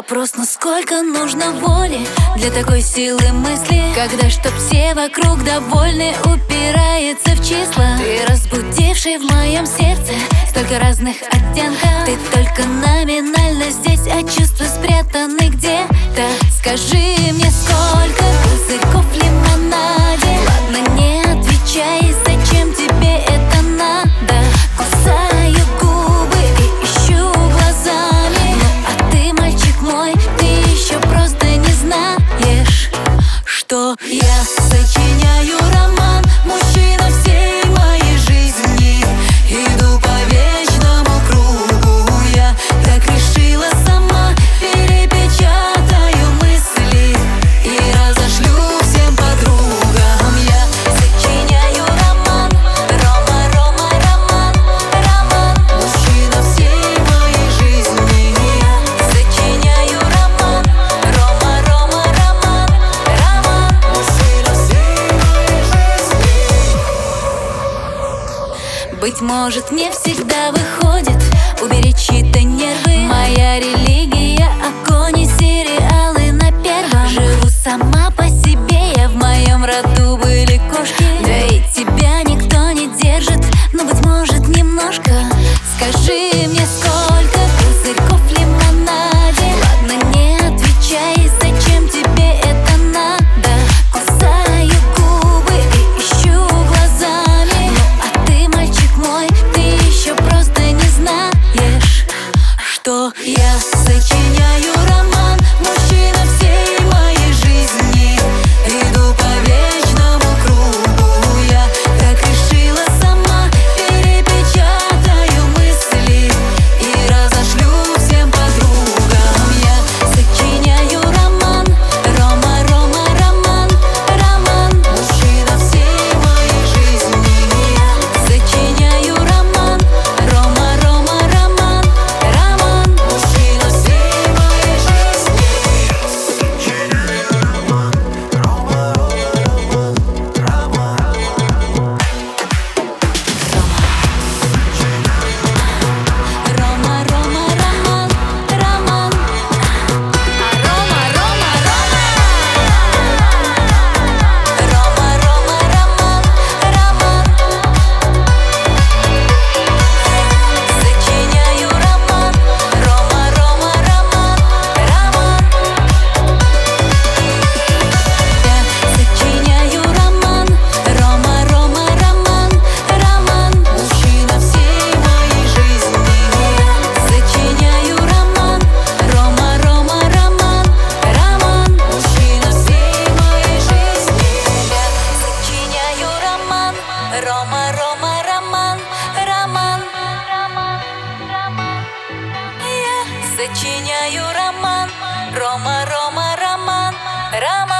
Вопрос, насколько нужно воли для такой силы мысли, когда чтоб все вокруг довольны, упирается в числа. Ты разбудивший в моем сердце столько разных оттенков. Ты только номинально здесь, а чувства спрятаны где-то. Скажи мне, сколько пузырьков в лимонаде? Ладно, не отвечай, зачем тебе это надо? Кусаю губы и ищу глазами. Ну а ты, мальчик мой, ты еще просто не знаешь, что я сочиняю роман, мужчина всей моей жизни. Иду по вечному кругу, я так решила сама. Перепечатаю мысли и разошлю всем подругам. Я сочиняю роман, Рома, Рома, роман, роман, мужчина всей моей жизни. Я сочиняю роман, Рома, Рома, роман, роман, мужчина всей моей жизни. Быть может, мне всегда выходит уберечь чьи-то нервы. Моя религия — огонь и сериалы на первом. Живу сама по себе, я в моем роду были кошки. Да и тебя никто не держит, но, быть может, немножко. Скажи мне, сколько пузырьков в лимонаде? Ладно, не отвечай, зачем тебе это надо? Кусаю губы и ищу глазами. Ну а ты, мальчик мой, ты еще просто не знаешь, что я сочиняю роман, мужчина всей моей жизни. Иду по вечному кругу, я так решила сама. Перепечатаю мысли и разошлю всем подругам. Я сочиняю роман, Рома, Рома, роман, роман, мужчина всей моей жизни. Я сочиняю роман, Рома, Рома, роман, роман, мужчина всей моей жизни. Рома, Рома, роман, роман, Рома, Рома, Рома, Рома, роман, роман. Сочиняю роман, Рома, Рома, роман, роман. Я сочиняю роман, Рома, Рома, роман, роман, мужчина всей моей жизни. Я сочиняю роман, Рома, Рома, роман, роман, мужчина всей моей жизни. Я сочиняю роман, Рома, Рома, роман, роман, я сочиняю роман, Рома, Рома, роман, роман.